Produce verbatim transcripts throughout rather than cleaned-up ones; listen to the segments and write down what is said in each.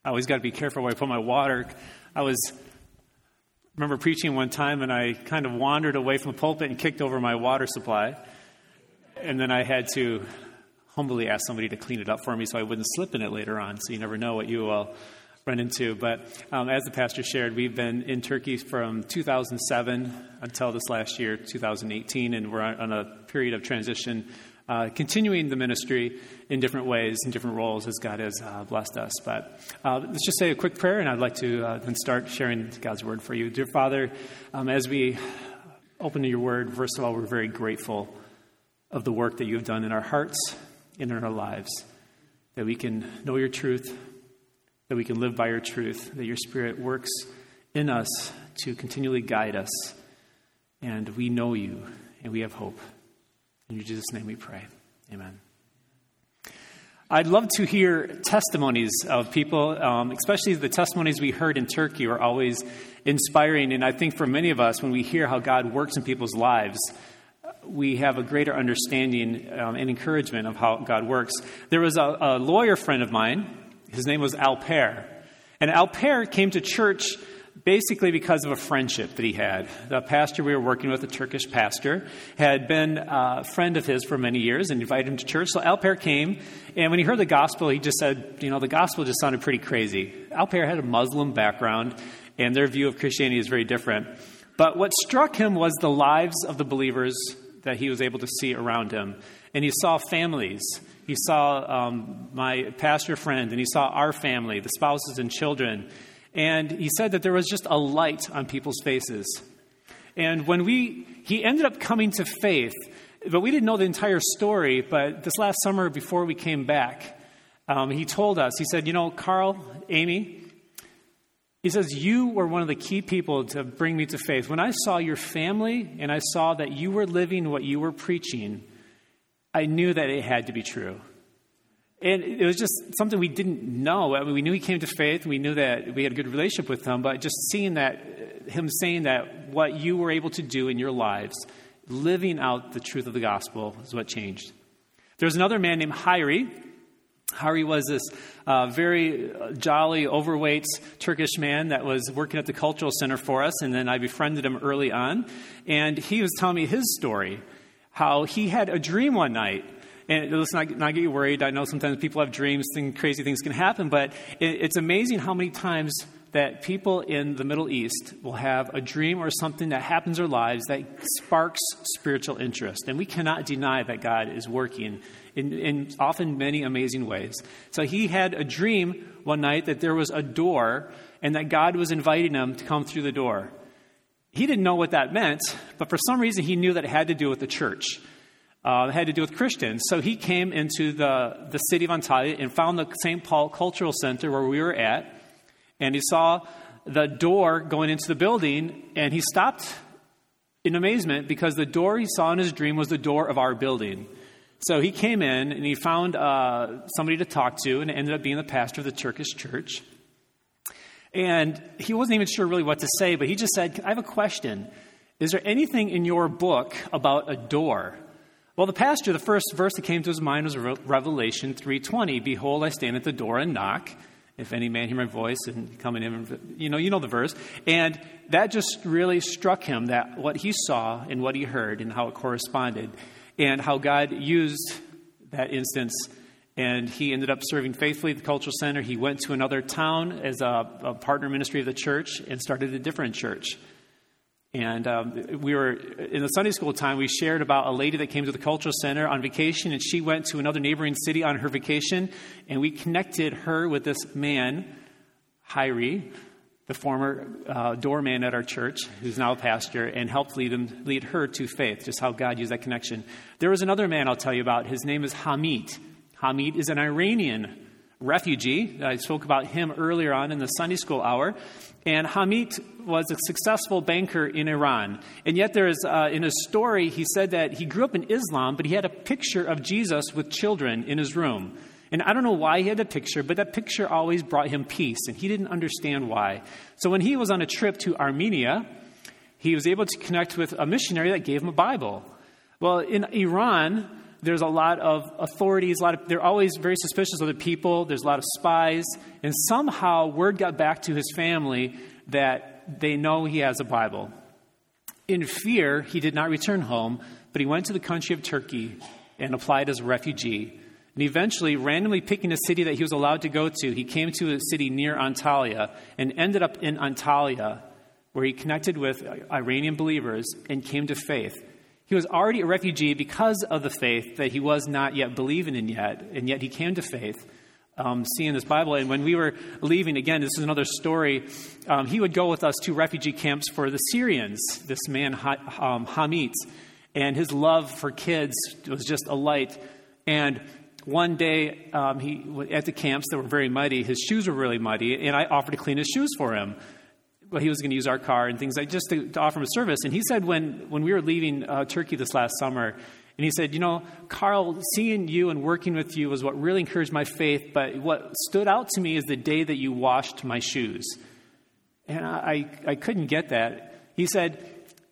I always got to be careful where I put my water. I was remember preaching one time, and I kind of wandered away from the pulpit and kicked over my water supply. And then I had to humbly ask somebody to clean it up for me so I wouldn't slip in it later on. So you never know what you will run into. But um, as the pastor shared, we've been in Turkey from two thousand seven until this last year, two thousand eighteen, and we're on a period of transition, uh, continuing the ministry in different ways, in different roles as God has uh, blessed us. But uh, let's just say a quick prayer, and I'd like to uh, then start sharing God's word for you. Dear Father, um, as we open to your word, first of all, we're very grateful of the work that you have done in our hearts and in our lives, that we can know your truth, that we can live by your truth, that your Spirit works in us to continually guide us. And we know you, and we have hope. In Jesus' name we pray. Amen. I'd love to hear testimonies of people, um, especially the testimonies we heard in Turkey are always inspiring. And I think for many of us, when we hear how God works in people's lives, we have a greater understanding um, and encouragement of how God works. There was a, a lawyer friend of mine. His name was Alper. And Alper came to church basically because of a friendship that he had. The pastor we were working with, a Turkish pastor, had been a friend of his for many years and invited him to church. So Alper came, and when he heard the gospel, he just said, you know, the gospel just sounded pretty crazy. Alper had a Muslim background, and their view of Christianity is very different. But what struck him was the lives of the believers that he was able to see around him. And he saw families. He saw um, my pastor friend, and he saw our family, the spouses and children. And he said that there was just a light on people's faces. And when we, he ended up coming to faith, but we didn't know the entire story. But this last summer, before we came back, um, he told us, he said, you know, Carl, Amy, he says, you were one of the key people to bring me to faith. When I saw your family and I saw that you were living what you were preaching, I knew that it had to be true. And it was just something we didn't know. I mean, we knew he came to faith. We knew that we had a good relationship with him. But just seeing that, him saying that what you were able to do in your lives, living out the truth of the gospel, is what changed. There was another man named Hayri. Hayri was this uh, very jolly, overweight Turkish man that was working at the cultural center for us. And then I befriended him early on. And he was telling me his story, how he had a dream one night. And let's not, not get you worried. I know sometimes people have dreams, things, crazy things can happen, but it, it's amazing how many times that people in the Middle East will have a dream or something that happens in their lives that sparks spiritual interest. And we cannot deny that God is working in, in often many amazing ways. So he had a dream one night that there was a door and that God was inviting him to come through the door. He didn't know what that meant, but for some reason he knew that it had to do with the church. Uh, it had to do with Christians. So he came into the, the city of Antalya and found the Saint Paul Cultural Center where we were at. And he saw the door going into the building, and he stopped in amazement because the door he saw in his dream was the door of our building. So he came in and he found uh, somebody to talk to, and it ended up being the pastor of the Turkish church. And he wasn't even sure really what to say, but he just said, I have a question. Is there anything in your book about a door? Well, the pastor, the first verse that came to his mind was Revelation three twenty. Behold, I stand at the door and knock. If any man hear my voice and come in him, you know, you know the verse. And that just really struck him, that what he saw and what he heard and how it corresponded and how God used that instance. And he ended up serving faithfully at the Cultural Center. He went to another town as a, a partner ministry of the church and started a different church. And um, we were, in the Sunday school time, we shared about a lady that came to the Cultural Center on vacation, and she went to another neighboring city on her vacation, and we connected her with this man, Hayri, the former uh, doorman at our church, who's now a pastor, and helped lead him, lead her to faith, just how God used that connection. There was another man I'll tell you about. His name is Hamid. Hamid is an Iranian refugee. I spoke about him earlier on in the Sunday school hour. And Hamid was a successful banker in Iran. And yet there is, uh, in his story, he said that he grew up in Islam, but he had a picture of Jesus with children in his room. And I don't know why he had that picture, but that picture always brought him peace, and he didn't understand why. So when he was on a trip to Armenia, he was able to connect with a missionary that gave him a Bible. Well, in Iran, there's a lot of authorities, a lot of, they're always very suspicious of the people. There's a lot of spies. And somehow word got back to his family that they know he has a Bible. In fear, he did not return home, but he went to the country of Turkey and applied as a refugee. And eventually, randomly picking a city that he was allowed to go to, he came to a city near Antalya and ended up in Antalya, where he connected with Iranian believers and came to faith. He was already a refugee because of the faith that he was not yet believing in yet, and yet he came to faith, um, seeing this Bible. And when we were leaving, again, this is another story, um, he would go with us to refugee camps for the Syrians, this man, um, Hamid, and his love for kids was just a light. And one day, um, he at the camps that were very muddy, his shoes were really muddy, and I offered to clean his shoes for him. Well, he was going to use our car and things like just to, to offer him a service. And he said when, when we were leaving uh, Turkey this last summer, and he said, you know, Carl, seeing you and working with you was what really encouraged my faith, but what stood out to me is the day that you washed my shoes. And I, I couldn't get that. He said,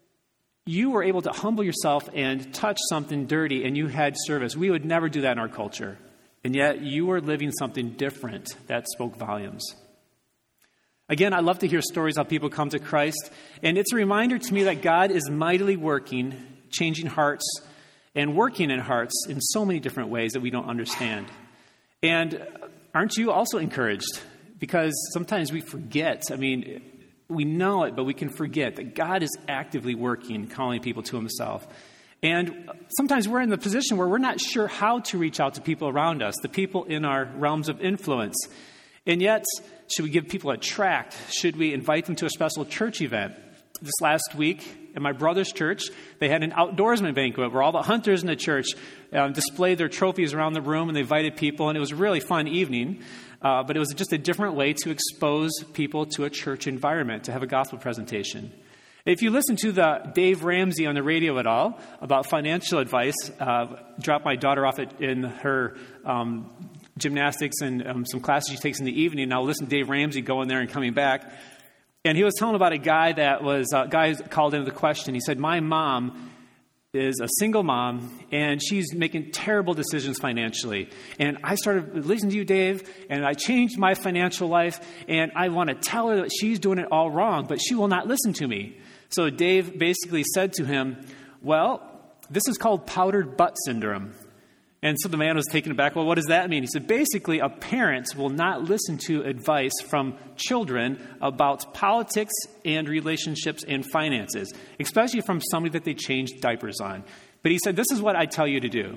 you were able to humble yourself and touch something dirty, and you had service. We would never do that in our culture. And yet you were living something different that spoke volumes. Again, I love to hear stories how people come to Christ. And it's a reminder to me that God is mightily working, changing hearts, and working in hearts in so many different ways that we don't understand. And aren't you also encouraged? Because sometimes we forget. I mean, we know it, but we can forget that God is actively working, calling people to himself. And sometimes we're in the position where we're not sure how to reach out to people around us, the people in our realms of influence. And yet, should we give people a tract? Should we invite them to a special church event? This last week, at my brother's church, they had an outdoorsman banquet where all the hunters in the church um, displayed their trophies around the room, and they invited people, and it was a really fun evening. Uh, but it was just a different way to expose people to a church environment, to have a gospel presentation. If you listen to the Dave Ramsey on the radio at all about financial advice, uh, dropped my daughter off at, in her um, gymnastics and um, some classes she takes in the evening, and I'll listen to Dave Ramsey going there and coming back. And he was telling about a guy that was, a guy called into the question. He said, my mom is a single mom, and she's making terrible decisions financially. And I started listening to you, Dave, and I changed my financial life, and I want to tell her that she's doing it all wrong, but she will not listen to me. So Dave basically said to him, well, this is called powdered butt syndrome. And so the man was taken aback. Well, what does that mean? He said, basically, a parent will not listen to advice from children about politics and relationships and finances, especially from somebody that they changed diapers on. But he said, this is what I tell you to do.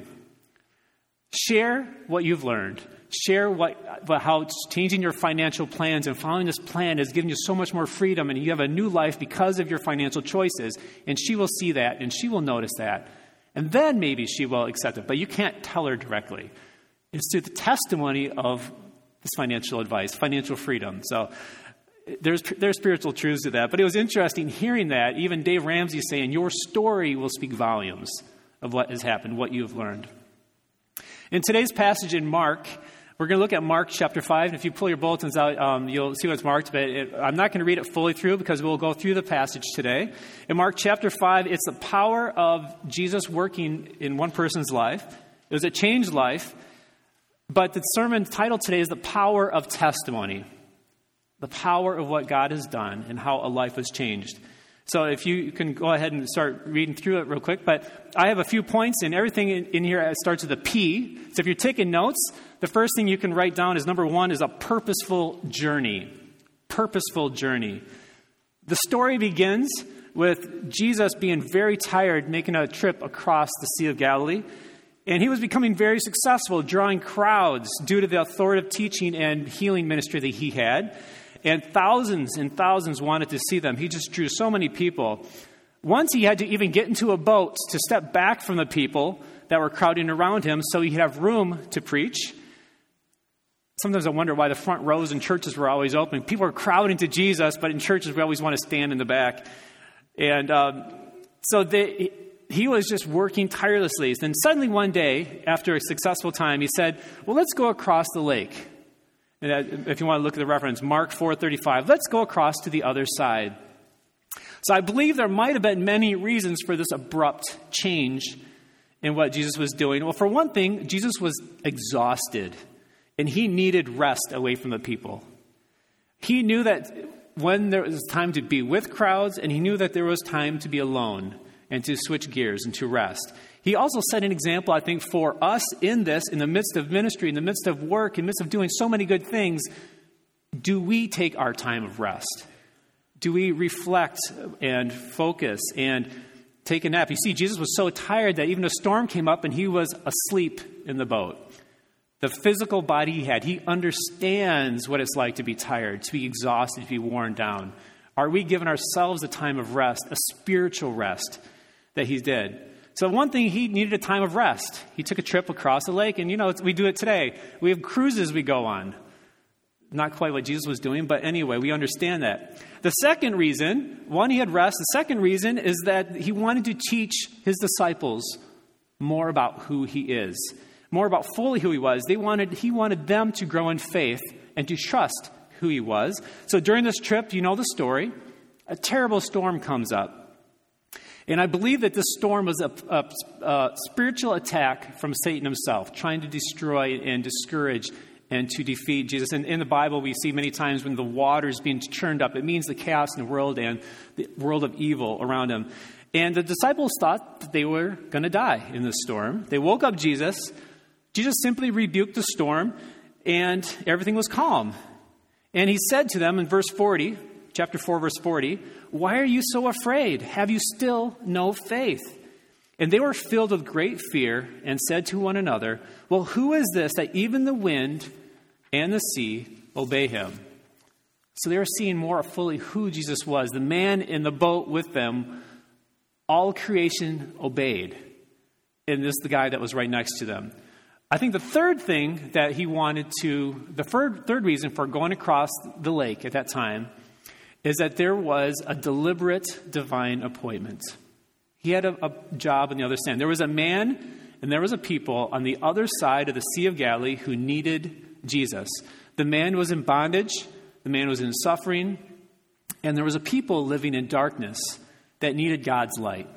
Share what you've learned. Share what, how changing your financial plans and following this plan has given you so much more freedom, and you have a new life because of your financial choices. And she will see that, and she will notice that. And then maybe she will accept it. But you can't tell her directly. It's through the testimony of this financial advice, financial freedom. So there's there's spiritual truths to that. But it was interesting hearing that. Even Dave Ramsey saying, your story will speak volumes of what has happened, what you have learned. In today's passage in Mark, we're going to look at Mark chapter five. And if you pull your bulletins out, um, you'll see what's marked. But it, I'm not going to read it fully through because we'll go through the passage today. In Mark chapter five, it's the power of Jesus working in one person's life. It was a changed life. But the sermon title today is the power of testimony. The power of what God has done and how a life was changed. So if you can go ahead and start reading through it real quick. But I have a few points, and everything in, in here starts with a P. So if you're taking notes, the first thing you can write down is number one is a purposeful journey. Purposeful journey. The story begins with Jesus being very tired, making a trip across the Sea of Galilee. And he was becoming very successful, drawing crowds due to the authoritative teaching and healing ministry that he had. And thousands and thousands wanted to see them. He just drew so many people. Once he had to even get into a boat to step back from the people that were crowding around him so he could have room to preach. Sometimes I wonder why the front rows in churches were always open. People are crowding to Jesus, but in churches we always want to stand in the back. And um, so they, he was just working tirelessly. Then suddenly one day, after a successful time, he said, well, let's go across the lake. And if you want to look at the reference, Mark four thirty-five, let's go across to the other side. So I believe there might have been many reasons for this abrupt change in what Jesus was doing? Well, for one thing, Jesus was exhausted, and he needed rest away from the people. He knew that when there was time to be with crowds, and he knew that there was time to be alone and to switch gears and to rest. He also set an example, I think, for us in this, in the midst of ministry, in the midst of work, in the midst of doing so many good things. Do we take our time of rest? Do we reflect and focus and take a nap? You see, Jesus was so tired that even a storm came up and he was asleep in the boat. The physical body he had, he understands what it's like to be tired, to be exhausted, to be worn down. Are we giving ourselves a time of rest, a spiritual rest that he did? So one thing, he needed a time of rest. He took a trip across the lake, and you know, we do it today. We have cruises we go on. Not quite what Jesus was doing, but anyway, we understand that. The second reason, one, he had rest. The second reason is that he wanted to teach his disciples more about who he is, more about fully who he was. They wanted, he wanted them to grow in faith and to trust who he was. So during this trip, you know the story, a terrible storm comes up. And I believe that this storm was a, a, a spiritual attack from Satan himself, trying to destroy and discourage and to defeat Jesus. And in the Bible, we see many times when the water is being churned up, it means the chaos in the world and the world of evil around him. And the disciples thought that they were going to die in this storm. They woke up Jesus. Jesus simply rebuked the storm, and everything was calm. And he said to them in verse forty, chapter four, verse forty, "Why are you so afraid? Have you still no faith?" And they were filled with great fear and said to one another, "Well, who is this that even the wind and the sea obey him?" So they were seeing more fully who Jesus was. The man in the boat with them, all creation obeyed. And this is the guy that was right next to them. I think the third thing that he wanted to, the third, third reason for going across the lake at that time is that there was a deliberate divine appointment. He had a, a job on the other side. There was a man and there was a people on the other side of the Sea of Galilee who needed Jesus. The man was in bondage. The man was in suffering. And there was a people living in darkness that needed God's light.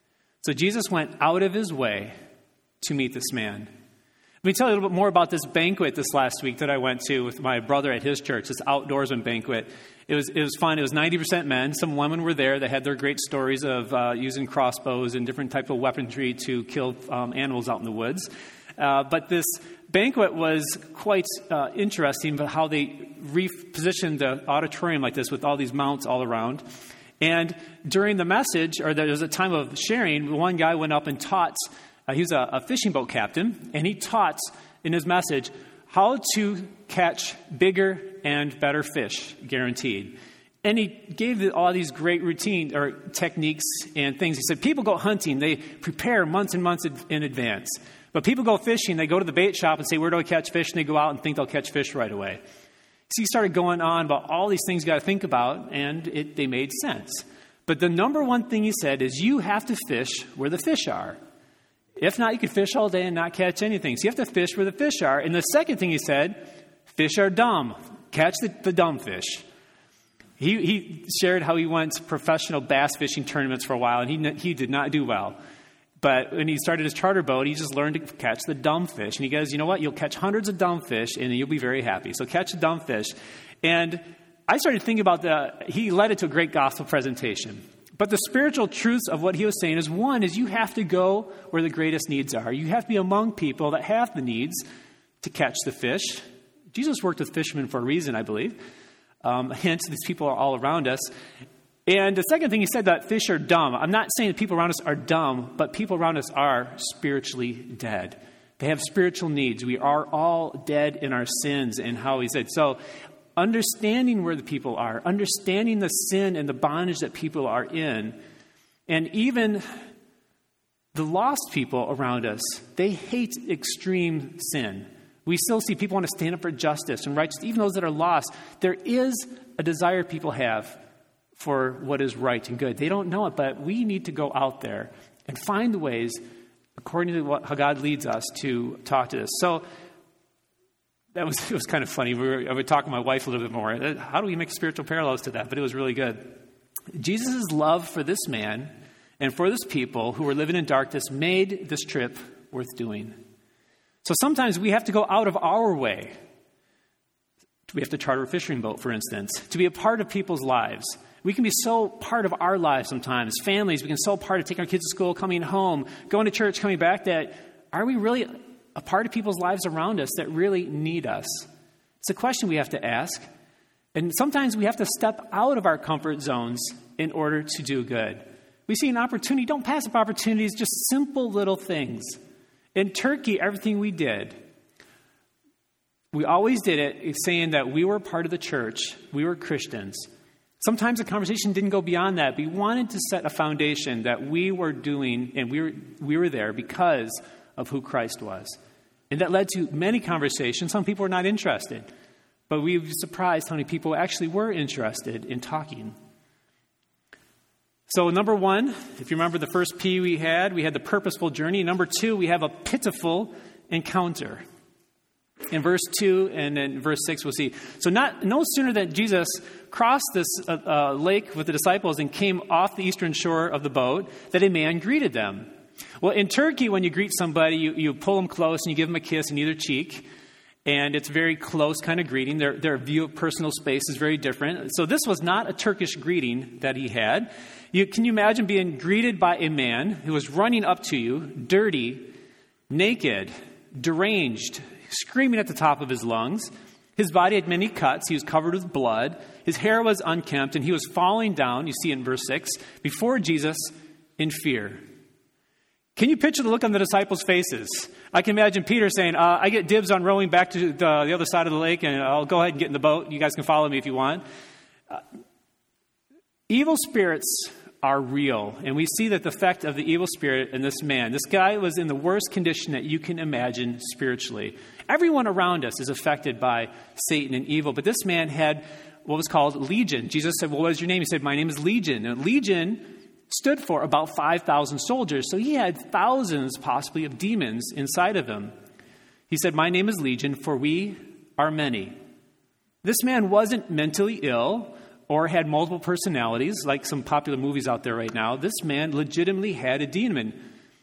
So Jesus went out of his way to meet this man. Let me tell you a little bit more about this banquet this last week that I went to with my brother at his church, this outdoorsman banquet. It was it was fun. It was ninety percent men. Some women were there that had their great stories of uh, using crossbows and different type of weaponry to kill um, animals out in the woods. Uh, but this banquet was quite uh, interesting, but how they repositioned the auditorium like this with all these mounts all around. And during the message, or there was a time of sharing, one guy went up and taught. Uh, he was a, a fishing boat captain, and he taught in his message how to catch bigger and better fish, guaranteed. And he gave all these great routine or techniques and things. He said, people go hunting, they prepare months and months in advance. But people go fishing, they go to the bait shop and say, where do I catch fish? And they go out and think they'll catch fish right away. So he started going on about all these things you got to think about, and it, they made sense. But the number one thing he said is you have to fish where the fish are. If not, you could fish all day and not catch anything. So you have to fish where the fish are. And the second thing he said, fish are dumb. Catch the, the dumb fish. He, he shared how he went to professional bass fishing tournaments for a while, and he he did not do well. But when he started his charter boat, he just learned to catch the dumb fish. And he goes, you know what? You'll catch hundreds of dumb fish, and you'll be very happy. So catch the dumb fish. And I started thinking about the, he led it to a great gospel presentation. But the spiritual truths of what he was saying is, one, is you have to go where the greatest needs are. You have to be among people that have the needs to catch the fish. Jesus worked with fishermen for a reason, I believe. Um, hence, these people are all around us. And the second thing he said, that fish are dumb. I'm not saying that people around us are dumb, but people around us are spiritually dead. They have spiritual needs. We are all dead in our sins, and how he said. So understanding where the people are, understanding the sin and the bondage that people are in, and even the lost people around us, they hate extreme sin. We still see people want to stand up for justice and righteousness, even those that are lost. There is a desire people have for what is right and good. They don't know it, but we need to go out there and find the ways, according to what, how God leads us, to talk to this. So that was it was kind of funny. We were, I would talk to my wife a little bit more. How do we make spiritual parallels to that? But it was really good. Jesus' love for this man and for this people who were living in darkness made this trip worth doing. So sometimes we have to go out of our way. We have to charter a fishing boat, for instance, to be a part of people's lives. We can be so part of our lives sometimes. Families, we can be so part of taking our kids to school, coming home, going to church, coming back, that are we really a part of people's lives around us that really need us? It's a question we have to ask. And sometimes we have to step out of our comfort zones in order to do good. We see an opportunity, don't pass up opportunities, just simple little things. In Turkey, everything we did, we always did it saying that we were part of the church, we were Christians. Sometimes the conversation didn't go beyond that. We wanted to set a foundation that we were doing, and we were, we were there because of who Christ was. And that led to many conversations. Some people were not interested, but we were surprised how many people actually were interested in talking. So number one, if you remember the first P we had, we had the purposeful journey. Number two, we have a pitiful encounter. In verse two and in verse six, we'll see. So not no sooner than Jesus crossed this uh, uh, lake with the disciples and came off the eastern shore of the boat, that a man greeted them. Well, in Turkey, when you greet somebody, you, you pull them close and you give them a kiss in either cheek. And it's a very close kind of greeting. Their, their view of personal space is very different. So this was not a Turkish greeting that he had. You, can you imagine being greeted by a man who was running up to you, dirty, naked, deranged, screaming at the top of his lungs? His body had many cuts. He was covered with blood. His hair was unkempt, and he was falling down, you see in verse six, before Jesus in fear. Can you picture the look on the disciples' faces? I can imagine Peter saying, uh, I get dibs on rowing back to the, the other side of the lake, and I'll go ahead and get in the boat. You guys can follow me if you want. Uh, evil spirits are real, and we see that the effect of the evil spirit in this man. This guy was in the worst condition that you can imagine spiritually. Everyone around us is affected by Satan and evil, but this man had what was called Legion. Jesus said, well, what is your name? He said, my name is Legion. And Legion stood for about five thousand soldiers, so he had thousands possibly of demons inside of him. He said, my name is Legion, for we are many. This man wasn't mentally ill or had multiple personalities like some popular movies out there right now. This man legitimately had a demon.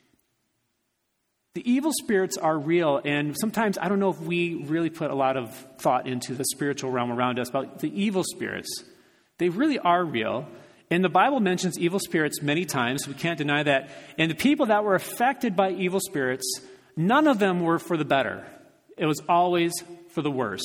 The evil spirits are real, and sometimes I don't know if we really put a lot of thought into the spiritual realm around us about the evil spirits. They really are real. And the Bible mentions evil spirits many times. We can't deny that. And the people that were affected by evil spirits, none of them were for the better. It was always for the worse.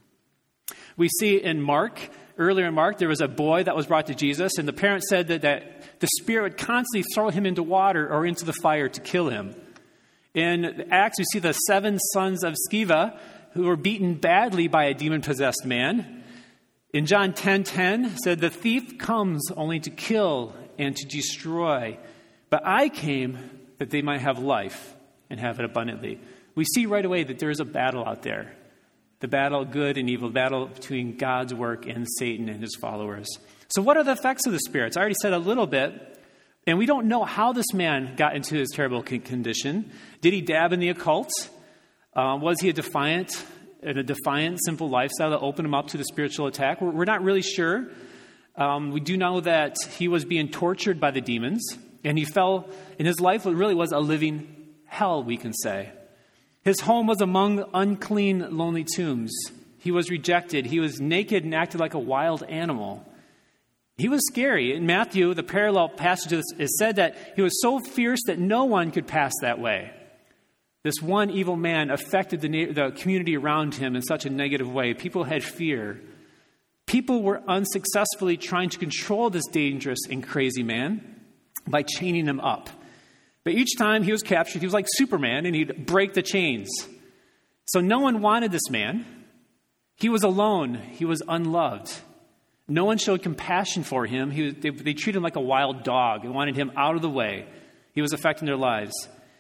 We see in Mark, earlier in Mark, there was a boy that was brought to Jesus, and the parents said that, that the spirit would constantly throw him into water or into the fire to kill him. In Acts, we see the seven sons of Sceva who were beaten badly by a demon-possessed man. In John ten ten, said, the thief comes only to kill and to destroy, but I came that they might have life and have it abundantly. We see right away that there is a battle out there. The battle of good and evil, the battle between God's work and Satan and his followers. So what are the effects of the spirits? I already said a little bit, and we don't know how this man got into his terrible condition. Did he dab in the occult? Uh, was he a defiant, in a defiant, simple lifestyle that opened him up to the spiritual attack? We're, we're not really sure. Um, we do know that he was being tortured by the demons, and he fell, and his life really was a living hell, we can say. His home was among unclean, lonely tombs. He was rejected. He was naked and acted like a wild animal. He was scary. In Matthew, the parallel passage is said that he was so fierce that no one could pass that way. This one evil man affected the, the community around him in such a negative way. People had fear. People were unsuccessfully trying to control this dangerous and crazy man by chaining him up. But each time he was captured, he was like Superman, and he'd break the chains. So no one wanted this man. He was alone. He was unloved. No one showed compassion for him. He was, they, they treated him like a wild dog and wanted him out of the way. He was affecting their lives.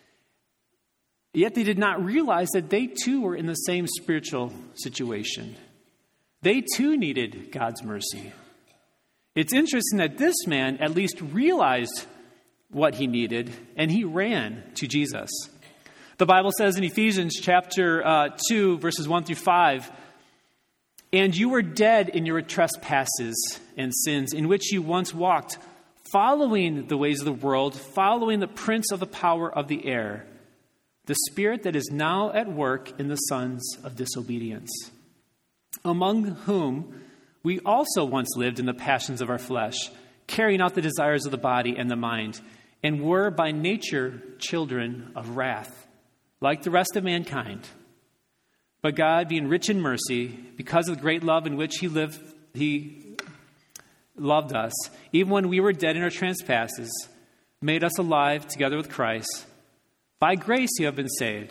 Yet they did not realize that they too were in the same spiritual situation. They too needed God's mercy. It's interesting that this man at least realized what he needed, and he ran to Jesus. The Bible says in Ephesians chapter uh, two, verses one through five, and you were dead in your trespasses and sins, in which you once walked, following the ways of the world, following the prince of the power of the air, the spirit that is now at work in the sons of disobedience, among whom we also once lived in the passions of our flesh, carrying out the desires of the body and the mind, and were by nature children of wrath, like the rest of mankind. But God, being rich in mercy, because of the great love in which he lived, he loved us, even when we were dead in our trespasses, made us alive together with Christ. By grace you have been saved.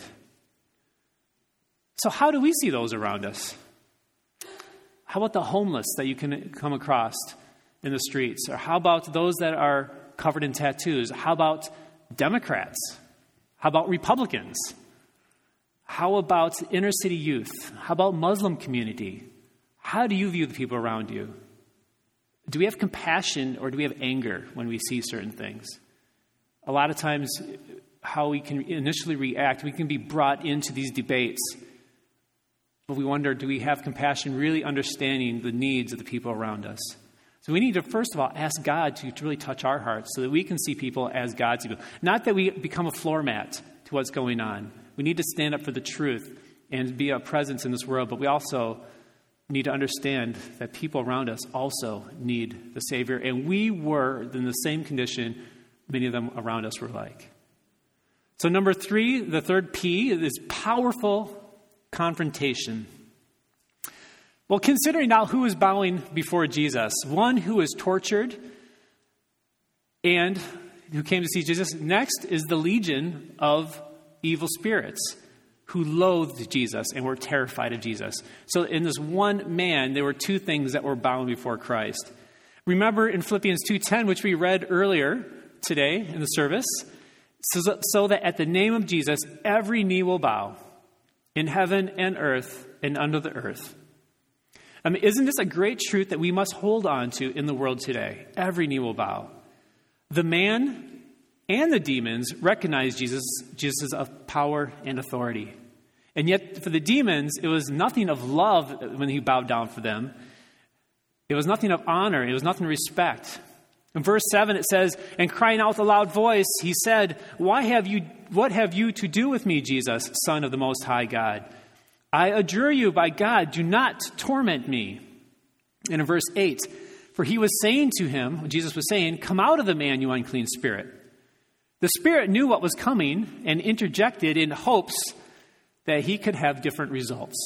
So how do we see those around us? How about the homeless that you can come across in the streets? Or how about those that are covered in tattoos? How about Democrats? How about Republicans? How about inner city youth? How about Muslim community? How do you view the people around you? Do we have compassion or do we have anger when we see certain things? A lot of times, how we can initially react, we can be brought into these debates, but we wonder, do we have compassion, really understanding the needs of the people around us? So we need to, first of all, ask God to, to really touch our hearts so that we can see people as God sees people. Not that we become a floor mat to what's going on. We need to stand up for the truth and be a presence in this world, but we also need to understand that people around us also need the Savior, and we were in the same condition many of them around us were like. So number three, the third P, is powerful confrontation. Well, considering now who is bowing before Jesus, one who is tortured and who came to see Jesus. Next is the legion of evil spirits who loathed Jesus and were terrified of Jesus. So in this one man, there were two things that were bowing before Christ. Remember in Philippians two ten, which we read earlier today in the service, so, so that at the name of Jesus, every knee will bow in heaven and earth and under the earth. I mean, isn't this a great truth that we must hold on to in the world today? Every knee will bow. The man and the demons recognized Jesus, Jesus of power and authority. And yet for the demons, it was nothing of love when he bowed down for them. It was nothing of honor. It was nothing of respect. In verse seven, it says, and crying out with a loud voice, he said, Why have you, what have you to do with me, Jesus, Son of the Most High God? I adjure you by God, do not torment me. And in verse eight, for he was saying to him, Jesus was saying, come out of the man, you unclean spirit. The spirit knew what was coming and interjected in hopes that he could have different results.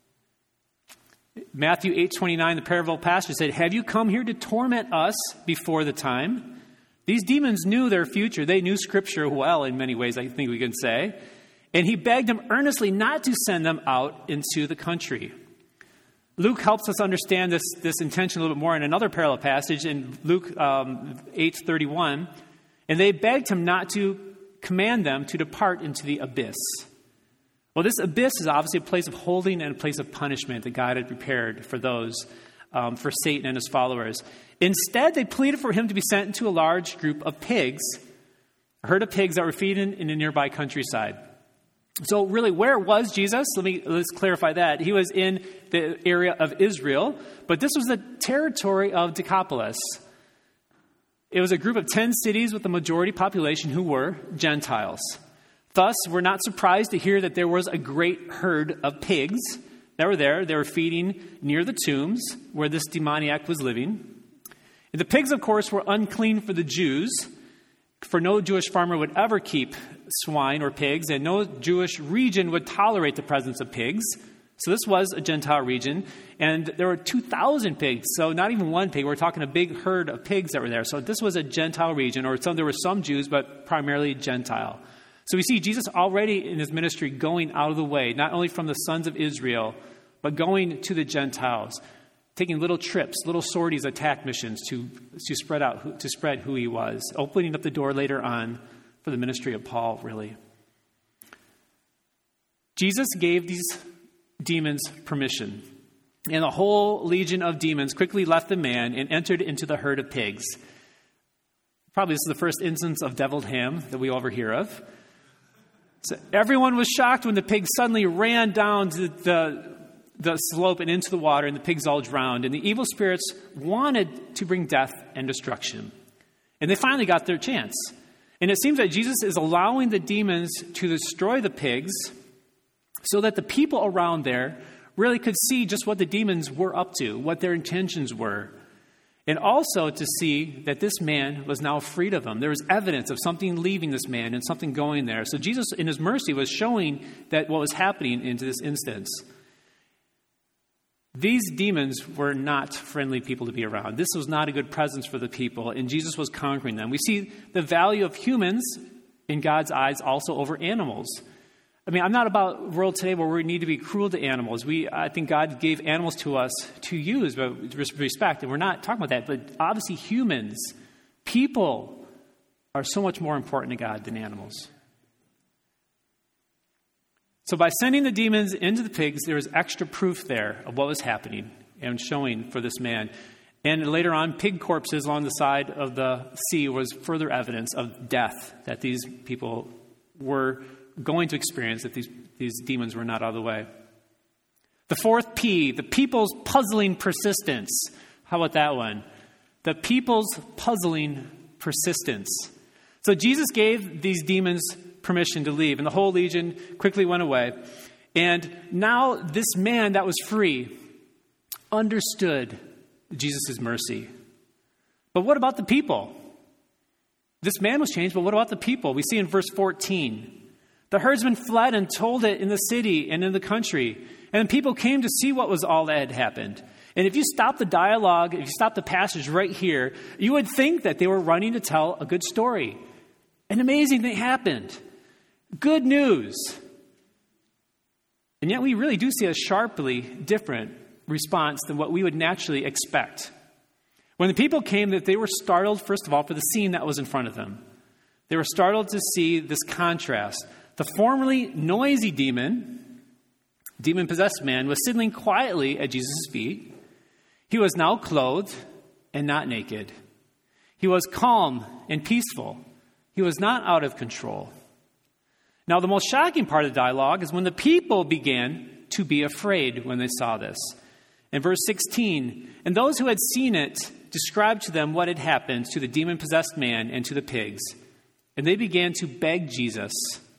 Matthew eight twenty-nine, the parable pastor said, have you come here to torment us before the time? These demons knew their future. They knew Scripture well in many ways, I think we can say. And he begged them earnestly not to send them out into the country. Luke helps us understand this, this intention a little bit more in another parallel passage in Luke um, eight thirty-one. And they begged him not to command them to depart into the abyss. Well, this abyss is obviously a place of holding and a place of punishment that God had prepared for those, um, for Satan and his followers. Instead, they pleaded for him to be sent into a large group of pigs, a herd of pigs that were feeding in a nearby countryside. So really, where was Jesus? Let me let's clarify that. He was in the area of Israel, but this was the territory of Decapolis. It was a group of ten cities with the majority population who were Gentiles. Thus, we're not surprised to hear that there was a great herd of pigs that were there. They were feeding near the tombs where this demoniac was living. And the pigs, of course, were unclean for the Jews, for no Jewish farmer would ever keep swine or pigs, and no Jewish region would tolerate the presence of pigs. So this was a Gentile region, and there were two thousand pigs, so not even one pig. We're talking a big herd of pigs that were there. So this was a Gentile region, or some, there were some Jews, but primarily Gentile. So we see Jesus already in his ministry going out of the way, not only from the sons of Israel, but going to the Gentiles, taking little trips, little sorties, attack missions to, to spread out, who, to spread who he was, opening up the door later on for the ministry of Paul, really. Jesus gave these demons permission, and the whole legion of demons quickly left the man and entered into the herd of pigs. Probably this is the first instance of deviled ham that we all ever hear of. So everyone was shocked when the pigs suddenly ran down to the, the slope and into the water, and the pigs all drowned. And the evil spirits wanted to bring death and destruction. And they finally got their chance. And it seems that Jesus is allowing the demons to destroy the pigs so that the people around there really could see just what the demons were up to, what their intentions were. And also to see that this man was now freed of them. There was evidence of something leaving this man and something going there. So Jesus, in his mercy, was showing that what was happening into this instance. These demons were not friendly people to be around. This was not a good presence for the people, and Jesus was conquering them. We see the value of humans in God's eyes also over animals. I mean, I'm not about a world today where we need to be cruel to animals. We, I think God gave animals to us to use with respect, and we're not talking about that. But obviously humans, people, are so much more important to God than animals. So by sending the demons into the pigs, there was extra proof there of what was happening and showing for this man. And later on, pig corpses along the side of the sea was further evidence of death that these people were going to experience, that these, these demons were not out of the way. The fourth P, the people's puzzling persistence. How about that one? The people's puzzling persistence. So Jesus gave these demons permission to leave, and the whole legion quickly went away. And now this man that was free understood Jesus' mercy. But what about the people? This man was changed, but what about the people? We see in verse fourteen. The herdsmen fled and told it in the city and in the country. And people came to see what was all that had happened. And if you stop the dialogue, if you stop the passage right here, you would think that they were running to tell a good story. An amazing thing happened. Good news. And yet we really do see a sharply different response than what we would naturally expect. When the people came, that they were startled, first of all, for the scene that was in front of them. They were startled to see this contrast. The formerly noisy demon, demon-possessed man, was sitting quietly at Jesus' feet. He was now clothed and not naked. He was calm and peaceful. He was not out of control. Now, the most shocking part of the dialogue is when the people began to be afraid when they saw this. In verse sixteen, and those who had seen it described to them what had happened to the demon-possessed man and to the pigs. And they began to beg Jesus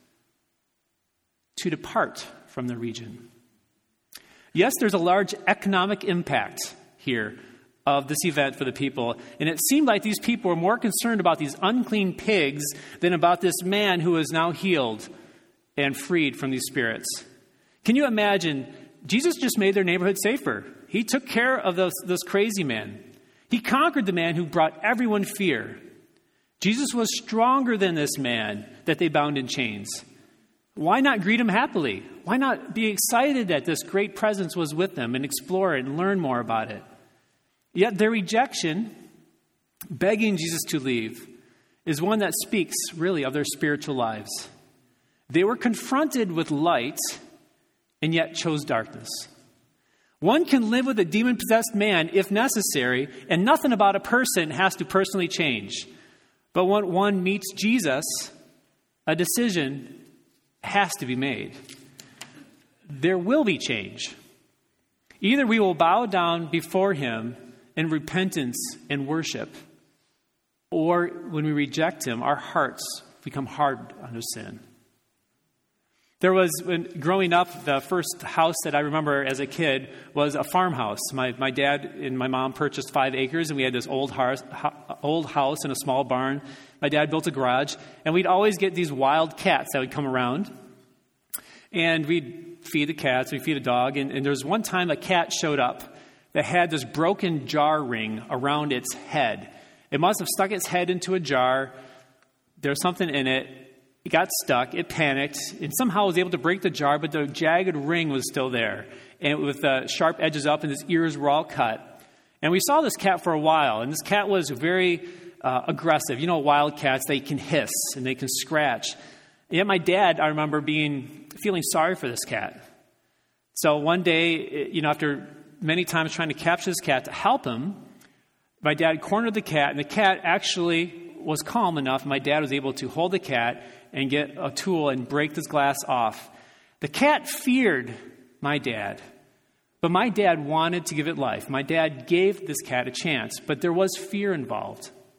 to depart from the region. Yes, there's a large economic impact here of this event for the people. And it seemed like these people were more concerned about these unclean pigs than about this man who is now healed and freed from these spirits. Can you imagine? Jesus just made their neighborhood safer. He took care of those, those crazy men. He conquered the man who brought everyone fear. Jesus was stronger than this man that they bound in chains. Why not greet him happily? Why not be excited that this great presence was with them and explore it and learn more about it? Yet their rejection, begging Jesus to leave, is one that speaks really of their spiritual lives. They were confronted with light and yet chose darkness. One can live with a demon-possessed man if necessary, and nothing about a person has to personally change. But when one meets Jesus, a decision has to be made. There will be change. Either we will bow down before him in repentance and worship, or when we reject him, our hearts become hard under sin. There was, when growing up, the first house that I remember as a kid was a farmhouse. My my dad and my mom purchased five acres, and we had this old house, old house and a small barn. My dad built a garage, and we'd always get these wild cats that would come around. And we'd feed the cats, we'd feed a dog, and, and there was one time a cat showed up that had this broken jar ring around its head. It must have stuck its head into a jar. There was something in it. It got stuck, it panicked, and somehow was able to break the jar, but the jagged ring was still there, and with the sharp edges up, and his ears were all cut. And we saw this cat for a while, and this cat was very uh, aggressive. You know, wild cats, they can hiss, and they can scratch. And yet my dad, I remember being feeling sorry for this cat. So one day, you know, after many times trying to capture this cat to help him, my dad cornered the cat, and the cat actually was calm enough. My dad was able to hold the cat and get a tool and break this glass off. The cat feared my dad, but my dad wanted to give it life. My dad gave this cat a chance, but there was fear involved.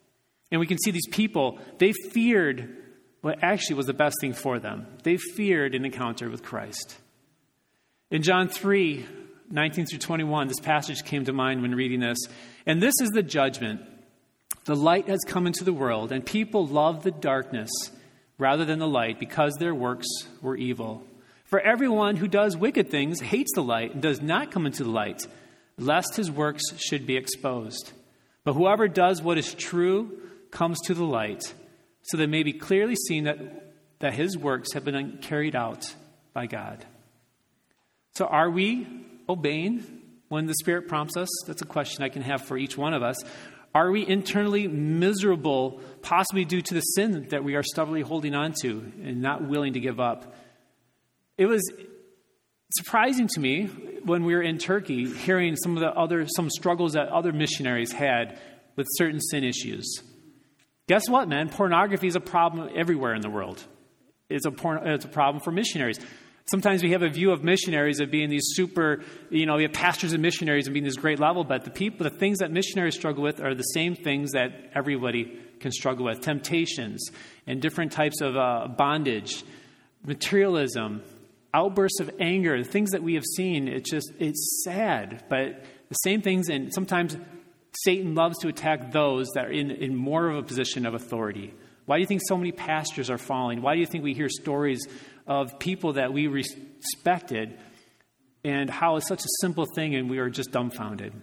And we can see these people, they feared what actually was the best thing for them. They feared an encounter with Christ. In John three, nineteen through twenty-one, this passage came to mind when reading this. And this is the judgment. The light has come into the world, and people love the darkness rather than the light because their works were evil. For everyone who does wicked things hates the light and does not come into the light, lest his works should be exposed. But whoever does what is true comes to the light, so that it may be clearly seen that, that his works have been carried out by God. So are we obeying when the Spirit prompts us? That's a question I can have for each one of us. Are we internally miserable, possibly due to the sin that we are stubbornly holding on to and not willing to give up? It was surprising to me when we were in Turkey, hearing some of the other, some struggles that other missionaries had with certain sin issues. Guess what, man? Pornography is a problem everywhere in the world. It's a, porn, it's a problem for missionaries. Sometimes we have a view of missionaries of being these super, you know, we have pastors and missionaries and being this great level, but the people, the things that missionaries struggle with are the same things that everybody can struggle with. Temptations and different types of uh, bondage, materialism, outbursts of anger, the things that we have seen. It's just, it's sad, but the same things, and sometimes Satan loves to attack those that are in, in more of a position of authority. Why do you think so many pastors are falling? Why do you think we hear stories of people that we respected and how it's such a simple thing and we are just dumbfounded?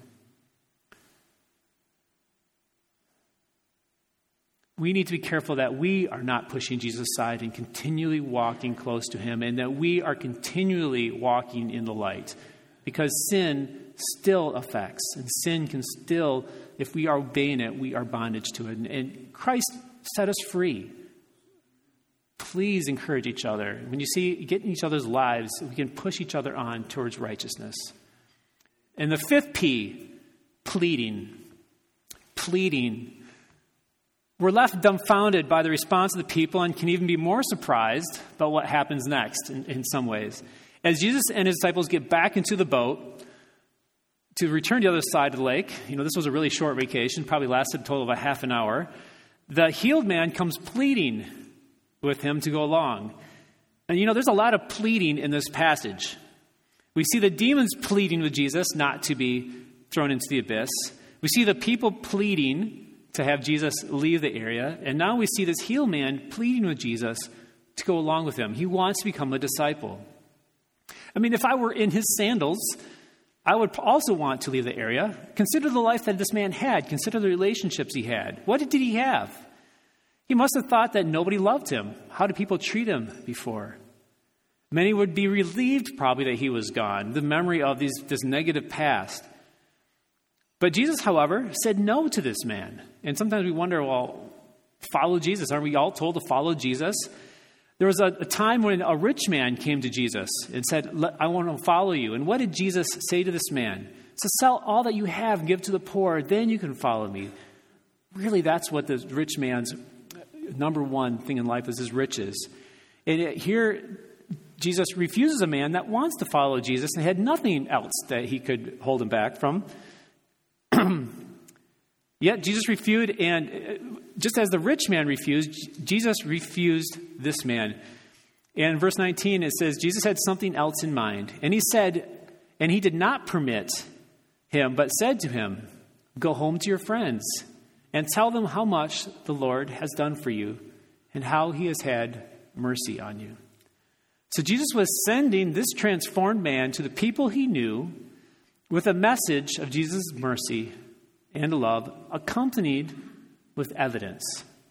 We need to be careful that we are not pushing Jesus aside and continually walking close to him, and that we are continually walking in the light, because sin still affects, and sin can still, if we are obeying it, we are bondage to it. And, and Christ set us free. Please encourage each other. When you see, get in each other's lives, we can push each other on towards righteousness. And the fifth P, pleading. Pleading. We're left dumbfounded by the response of the people and can even be more surprised by what happens next in, in some ways. As Jesus and his disciples get back into the boat to return to the other side of the lake, you know, this was a really short vacation, probably lasted a total of a half an hour, the healed man comes pleading with him to go along. And, you know, there's a lot of pleading in this passage. We see the demons pleading with Jesus not to be thrown into the abyss. We see the people pleading to have Jesus leave the area. And now we see this healed man pleading with Jesus to go along with him. He wants to become a disciple. I mean, if I were in his sandals, I would also want to leave the area. Consider the life that this man had. Consider the relationships he had. What did he have? He must have thought that nobody loved him. How did people treat him before? Many would be relieved probably that he was gone, the memory of these, this negative past. But Jesus, however, said no to this man. And sometimes we wonder, well, follow Jesus. Aren't we all told to follow Jesus? There was a, a time when a rich man came to Jesus and said, I want to follow you. And what did Jesus say to this man? So sell all that you have and give to the poor, then you can follow me. Really, that's what the rich man's number one thing in life is, his riches. And it, here, Jesus refuses a man that wants to follow Jesus and had nothing else that he could hold him back from. Yet Jesus refused, and just as the rich man refused, Jesus refused this man. And in verse nineteen, it says, Jesus had something else in mind. And he said, and he did not permit him, but said to him, go home to your friends and tell them how much the Lord has done for you and how he has had mercy on you. So Jesus was sending this transformed man to the people he knew with a message of Jesus' mercy and love, accompanied with evidence.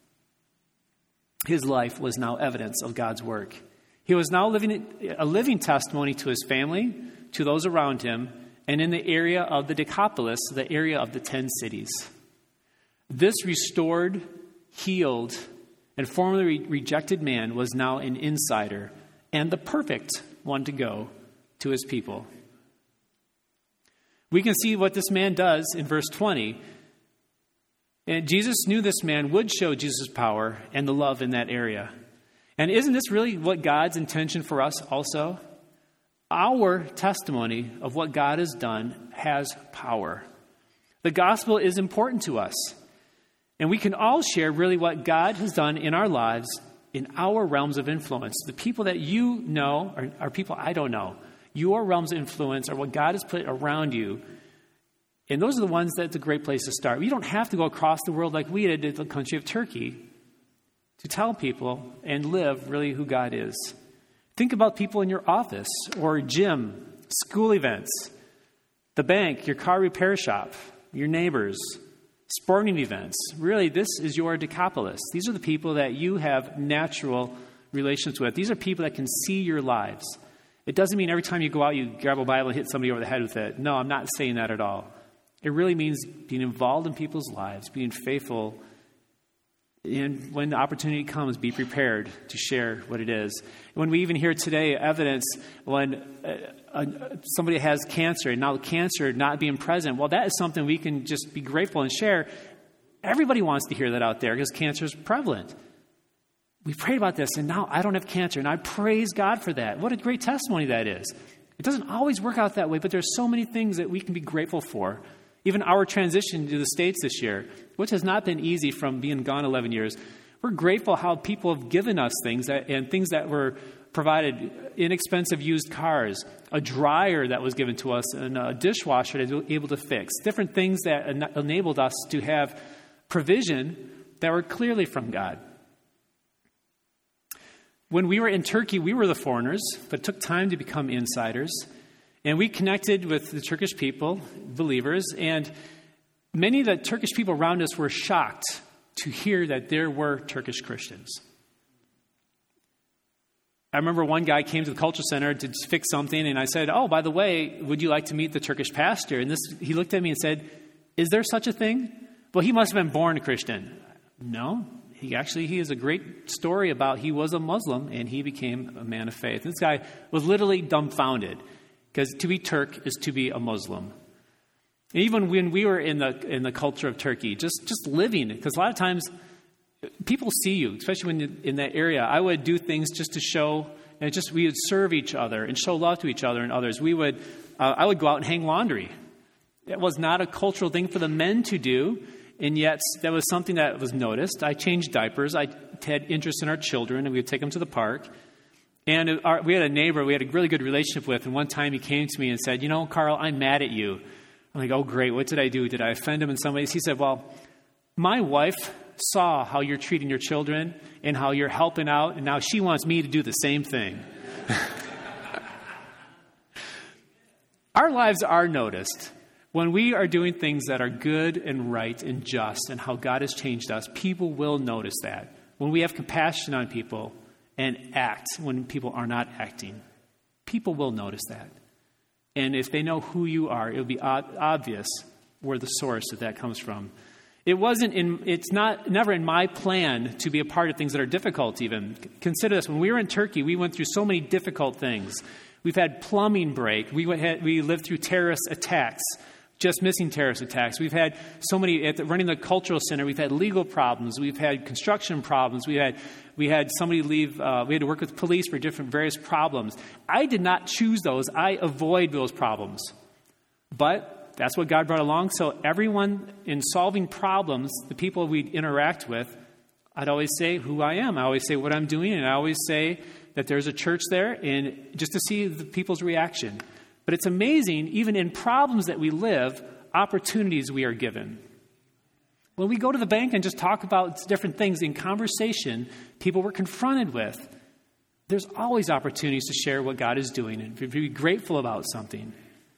His life was now evidence of God's work. He was now living a living testimony to his family, to those around him, and in the area of the Decapolis, the area of the ten cities. This restored, healed, and formerly re- rejected man was now an insider and the perfect one to go to his people. We can see what this man does in verse twenty. And Jesus knew this man would show Jesus' power and the love in that area. And isn't this really what God's intention for us also? Our testimony of what God has done has power. The gospel is important to us. And we can all share really what God has done in our lives, in our realms of influence. The people that you know are, are people I don't know. Your realms of influence are what God has put around you. And those are the ones that's a great place to start. You don't have to go across the world like we did in the country of Turkey to tell people and live really who God is. Think about people in your office or gym, school events, the bank, your car repair shop, your neighbors, sporting events. Really, this is your Decapolis. These are the people that you have natural relations with. These are people that can see your lives. It doesn't mean every time you go out, you grab a Bible and hit somebody over the head with it. No, I'm not saying that at all. It really means being involved in people's lives, being faithful. And when the opportunity comes, be prepared to share what it is. When we even hear today evidence when uh, uh, somebody has cancer, and now cancer not being present, well, that is something we can just be grateful and share. Everybody wants to hear that out there because cancer is prevalent. We prayed about this, and now I don't have cancer, and I praise God for that. What a great testimony that is. It doesn't always work out that way, but there's so many things that we can be grateful for. Even our transition to the States this year, which has not been easy from being gone eleven years, we're grateful how people have given us things that, and things that were provided, inexpensive used cars, a dryer that was given to us, and a dishwasher that was able to fix, different things that en- enabled us to have provision that were clearly from God. When we were in Turkey, we were the foreigners, but it took time to become insiders. And we connected with the Turkish people, believers, and many of the Turkish people around us were shocked to hear that there were Turkish Christians. I remember one guy came to the Culture Center to fix something, and I said, oh, by the way, would you like to meet the Turkish pastor? And this, he looked at me and said, is there such a thing? Well, he must have been born a Christian. No, he actually, he has a great story about he was a Muslim, and he became a man of faith. This guy was literally dumbfounded. Because to be Turk is to be a Muslim. And even when we were in the in the culture of Turkey, just, just living, because a lot of times people see you, especially when you're in that area. I would do things just to show, and just we would serve each other and show love to each other and others. We would, uh, I would go out and hang laundry. It was not a cultural thing for the men to do, and yet that was something that was noticed. I changed diapers. I had interest in our children, and we would take them to the park. And our, we had a neighbor we had a really good relationship with, and one time he came to me and said, you know, Carl, I'm mad at you. I'm like, oh, great. What did I do? Did I offend him in some ways? He said, well, my wife saw how you're treating your children and how you're helping out, and now she wants me to do the same thing. Our lives are noticed. When we are doing things that are good and right and just and how God has changed us, people will notice that. When we have compassion on people, and act when people are not acting, people will notice that. And if they know who you are, it'll be obvious where the source of that comes from. It wasn't in, it's not, never in my plan to be a part of things that are difficult even. Consider this, when we were in Turkey, we went through so many difficult things. We've had plumbing break. We went, we lived through terrorist attacks, just missing terrorist attacks. We've had so many, at the, running the cultural center, we've had legal problems. We've had construction problems. We had we had somebody leave, uh, we had to work with police for different various problems. I did not choose those. I avoid those problems. But that's what God brought along. So everyone in solving problems, the people we interact with, I'd always say who I am. I always say what I'm doing, and I always say that there's a church there, and just to see the people's reaction. But it's amazing, even in problems that we live, opportunities we are given. When we go to the bank and just talk about different things in conversation, people we're confronted with, there's always opportunities to share what God is doing and to be grateful about something.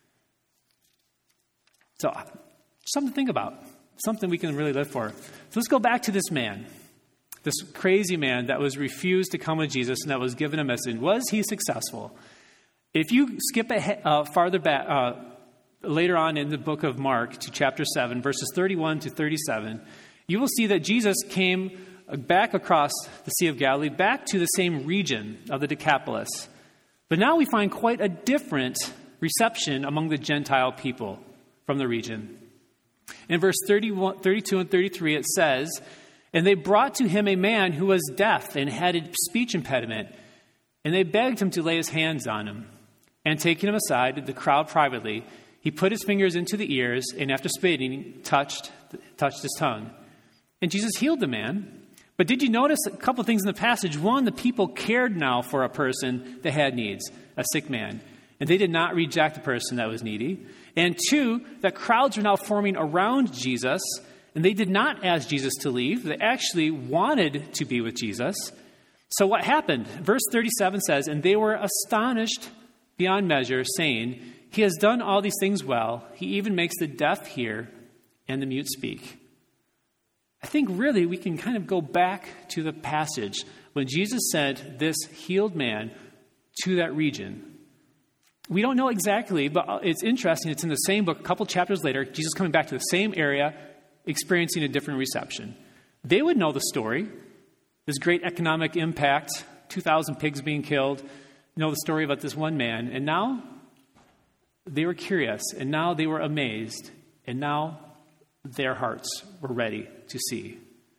So, something to think about, something we can really live for. So let's go back to this man, this crazy man that was refused to come with Jesus and that was given a message. Was he successful? If you skip ahead, uh, farther back, uh, later on in the book of Mark to chapter seven, verses thirty-one to thirty-seven, you will see that Jesus came back across the Sea of Galilee, back to the same region of the Decapolis. But now we find quite a different reception among the Gentile people from the region. In verse thirty-one, thirty-two and thirty-three, it says, "And they brought to him a man who was deaf and had a speech impediment, and they begged him to lay his hands on him. And taking him aside, the crowd privately, he put his fingers into the ears, and after spitting, touched touched his tongue. And Jesus healed the man. But did you notice a couple of things in the passage? One, the people cared now for a person that had needs, a sick man. And they did not reject the person that was needy. And two, that crowds were now forming around Jesus. And they did not ask Jesus to leave. They actually wanted to be with Jesus. So what happened? Verse thirty-seven says, and they were astonished beyond measure, saying, he has done all these things well. He even makes the deaf hear and the mute speak. I think really we can kind of go back to the passage when Jesus sent this healed man to that region. We don't know exactly, but it's interesting. It's in the same book, a couple chapters later, Jesus coming back to the same area, experiencing a different reception. They would know the story, this great economic impact, two thousand pigs being killed, know the story about this one man. And now they were curious, and now they were amazed, and now their hearts were ready to see.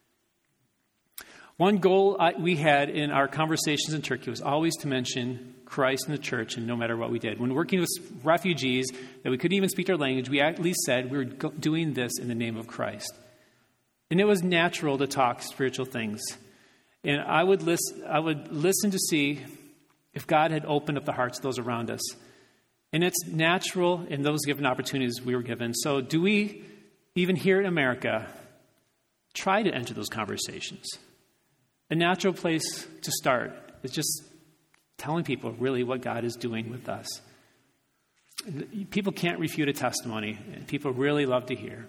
One goal I, we had in our conversations in Turkey was always to mention Christ in the church, and no matter what we did. When working with refugees that we couldn't even speak their language, we at least said we were go- doing this in the name of Christ. And it was natural to talk spiritual things. And I would listen, I would listen to see if God had opened up the hearts of those around us. And it's natural in those given opportunities we were given. So do we, even here in America, try to enter those conversations? A natural place to start is just telling people really what God is doing with us. People can't refute a testimony, and people really love to hear.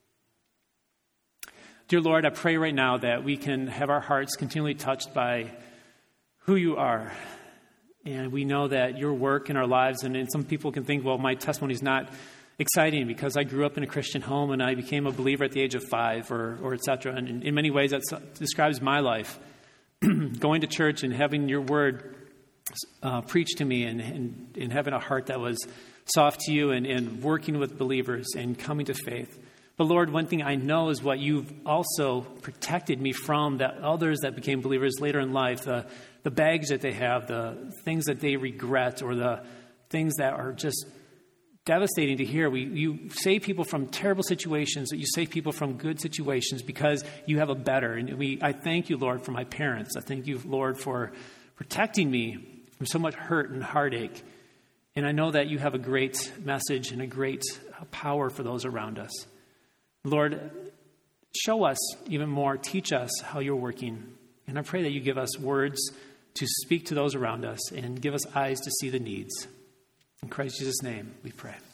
Dear Lord, I pray right now that we can have our hearts continually touched by who you are. And we know that your work in our lives, and, and some people can think, well, my testimony is not exciting because I grew up in a Christian home and I became a believer at the age of five, or, or et cetera. And in, in many ways, that describes my life. Going to church and having your word uh, preached to me, and, and, and having a heart that was soft to you, and, and working with believers and coming to faith. But Lord, one thing I know is what you've also protected me from, that others that became believers later in life, the, the baggage that they have, the things that they regret, or the things that are just devastating to hear. We, you save people from terrible situations, you save people from good situations because you have a better. And we, I thank you, Lord, for my parents. I thank you, Lord, for protecting me from so much hurt and heartache. And I know that you have a great message and a great power for those around us. Lord, show us even more. Teach us how you're working. And I pray that you give us words to speak to those around us and give us eyes to see the needs. In Christ Jesus' name, we pray.